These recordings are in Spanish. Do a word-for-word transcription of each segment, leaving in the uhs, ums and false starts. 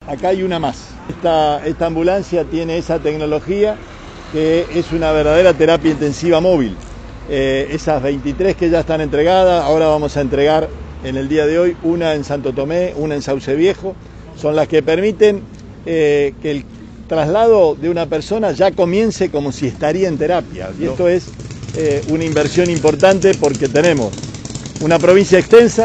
acá hay una más. Esta, esta ambulancia tiene esa tecnología que es una verdadera terapia intensiva móvil. Eh, esas veintitrés que ya están entregadas, ahora vamos a entregar en el día de hoy una en Santo Tomé, una en Sauce Viejo, son las que permiten eh, que el traslado de una persona ya comience como si estaría en terapia. Y esto es eh, una inversión importante porque tenemos una provincia extensa,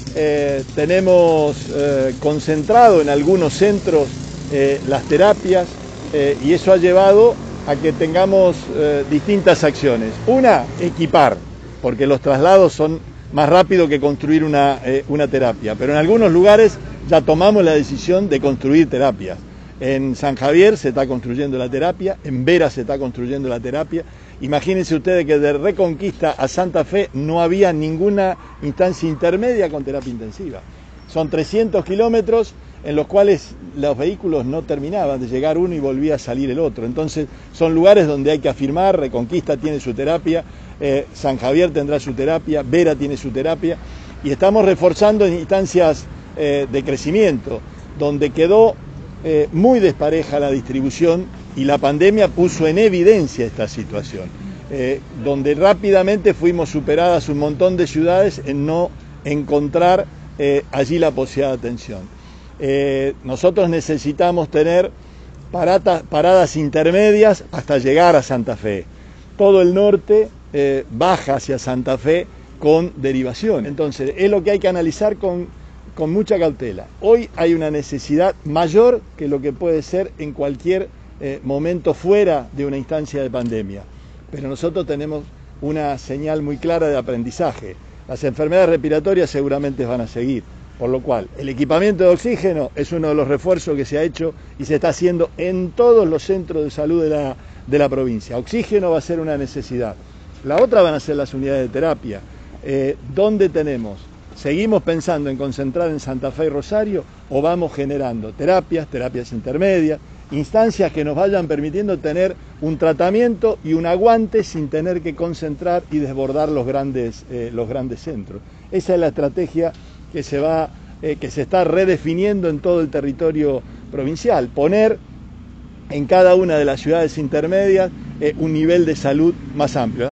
eh, tenemos eh, concentrado en algunos centros eh, las terapias eh, y eso ha llevado a que tengamos eh, distintas acciones. Una, equipar, porque los traslados son más rápidos que construir una, eh, una terapia, pero en algunos lugares ya tomamos la decisión de construir terapias. En San Javier se está construyendo la terapia, en Vera se está construyendo la terapia. Imagínense ustedes que de Reconquista a Santa Fe no había ninguna instancia intermedia con terapia intensiva. Son trescientos kilómetros en los cuales los vehículos no terminaban de llegar uno y volvía a salir el otro. Entonces son lugares donde hay que afirmar, Reconquista tiene su terapia, eh, San Javier tendrá su terapia, Vera tiene su terapia, y estamos reforzando en instancias eh, de crecimiento, donde quedó eh, muy despareja la distribución y la pandemia puso en evidencia esta situación, eh, donde rápidamente fuimos superadas un montón de ciudades en no encontrar eh, allí la posibilidad de atención. Eh, nosotros necesitamos tener paradas, paradas intermedias hasta llegar a Santa Fe. Todo el norte eh, baja hacia Santa Fe con derivación. Entonces, es lo que hay que analizar con, con mucha cautela. Hoy hay una necesidad mayor que lo que puede ser en cualquier eh, momento fuera de una instancia de pandemia. Pero nosotros tenemos una señal muy clara de aprendizaje. Las enfermedades respiratorias seguramente van a seguir. Por lo cual, el equipamiento de oxígeno es uno de los refuerzos que se ha hecho y se está haciendo en todos los centros de salud de la, de la provincia. Oxígeno va a ser una necesidad. La otra van a ser las unidades de terapia. Eh, ¿Dónde tenemos? ¿Seguimos pensando en concentrar en Santa Fe y Rosario o vamos generando terapias, terapias intermedias, instancias que nos vayan permitiendo tener un tratamiento y un aguante sin tener que concentrar y desbordar los grandes, eh, los grandes centros? Esa es la estrategia que se va, eh, que se está redefiniendo en todo el territorio provincial, poner en cada una de las ciudades intermedias eh, un nivel de salud más amplio.